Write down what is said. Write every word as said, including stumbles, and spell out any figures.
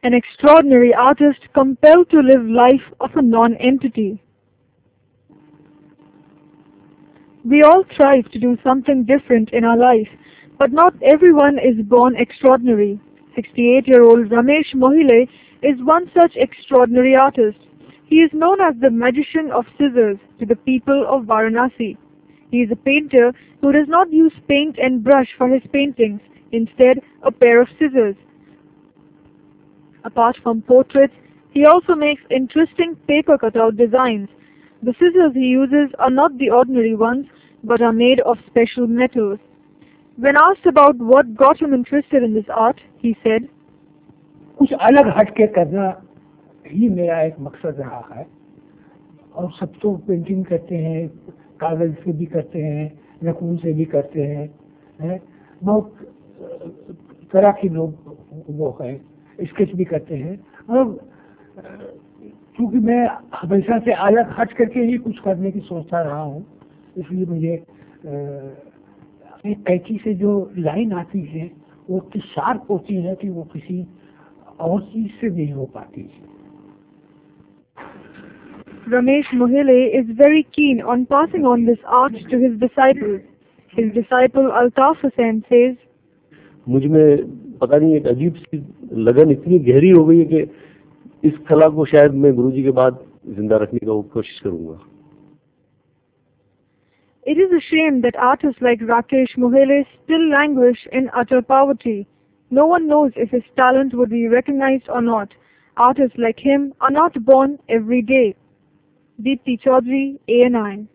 An extraordinary artist compelled to live life of a non-entity. We all strive to do something different in our life, but not everyone is born extraordinary. sixty-eight-year-old Ramesh Mohile is one such extraordinary artist. He is known as the magician of scissors to the people of Varanasi. He is a painter who does not use paint and brush for his paintings, instead a pair of scissors. Apart from portraits, he also makes interesting paper cutout designs. The scissors he uses are not the ordinary ones, but are made of special metals. When asked about what got him interested in this art, he said, कुछ अलग हटके करना ही मेरा एक मकसद रहा है। और सब तो पेंटिंग करते हैं, कागज से भी करते हैं, नकून से भी करते हैं, हैं? बहुत तरह के लोग वो है, स्केच भी करते हैं। और क्योंकि मैं हमेशा से अलग हट करके ही कुछ करने की सोचता रहा हूँ, इसलिए मुझे एक कैंची से जो लाइन आती है वो इतनी शार्प होती है कि वो किसी और चीज से नहीं हो पाती। Ramesh Mohile is very keen on passing on this art to his disciples. His disciple Altaf Hussain says, मुझ में पता नहीं एक अजीब सी लगन इतनी गहरी हो गई है कि इस कला को शायद मैं गुरुजी के बाद जिंदा रखने का कोशिश करूंगा। It is a shame that artists like Rakesh Mohile still languish in utter poverty. No one knows if his talent would be recognized or not. Artists like him are not born every day. Deepti Chaudhary, A N I.